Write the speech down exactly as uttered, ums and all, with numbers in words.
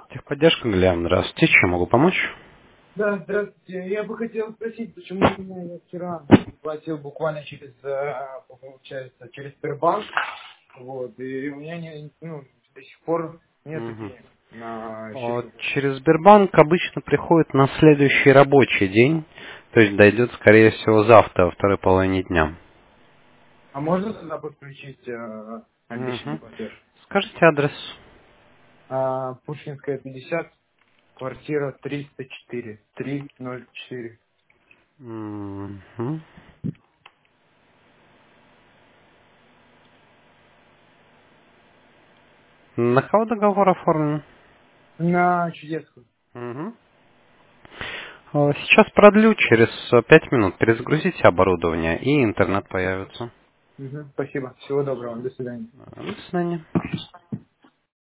Техподдержка, Глеб, здравствуйте. Чем могу помочь? Да, здравствуйте. Я бы хотел спросить, почему у меня я вчера платил буквально через, э, получается, через Сбербанк, вот, и у меня не, ну, до сих пор нету Мгм. денег на Вот, счету. через Сбербанк обычно приходит на следующий рабочий день, то есть дойдет, скорее всего, завтра, во второй половине дня. А можно тогда подключить э, обещанный Мгм. платеж? Скажите адрес. А, Пушкинская, пятьдесят, квартира триста четыре, триста четыре. Мгм. На кого договор оформлен? На чудеску. Мгм. Э, Сейчас продлю, через э, пять минут перезагрузите оборудование, и интернет появится. Мгм, спасибо. Всего доброго. До свидания. Э, До свидания.